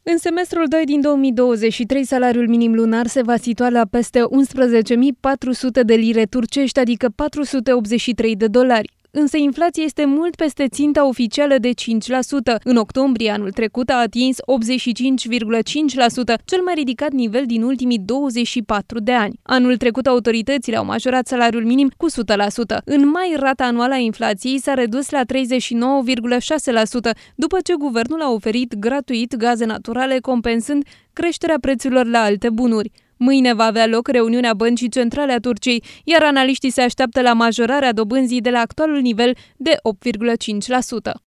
În semestrul 2 din 2023, salariul minim lunar se va situa la peste 11.400 de lire turcești, adică $483. Însă inflația este mult peste ținta oficială de 5%. În octombrie anul trecut a atins 85,5%, cel mai ridicat nivel din ultimii 24 de ani. Anul trecut autoritățile au majorat salariul minim cu 100%. În mai, rata anuală a inflației s-a redus la 39,6%, după ce guvernul a oferit gratuit gaze naturale, compensând creșterea prețurilor la alte bunuri. Mâine va avea loc reuniunea Băncii Centrale a Turciei, iar analiștii se așteaptă la majorarea dobânzii de la actualul nivel de 8,5%.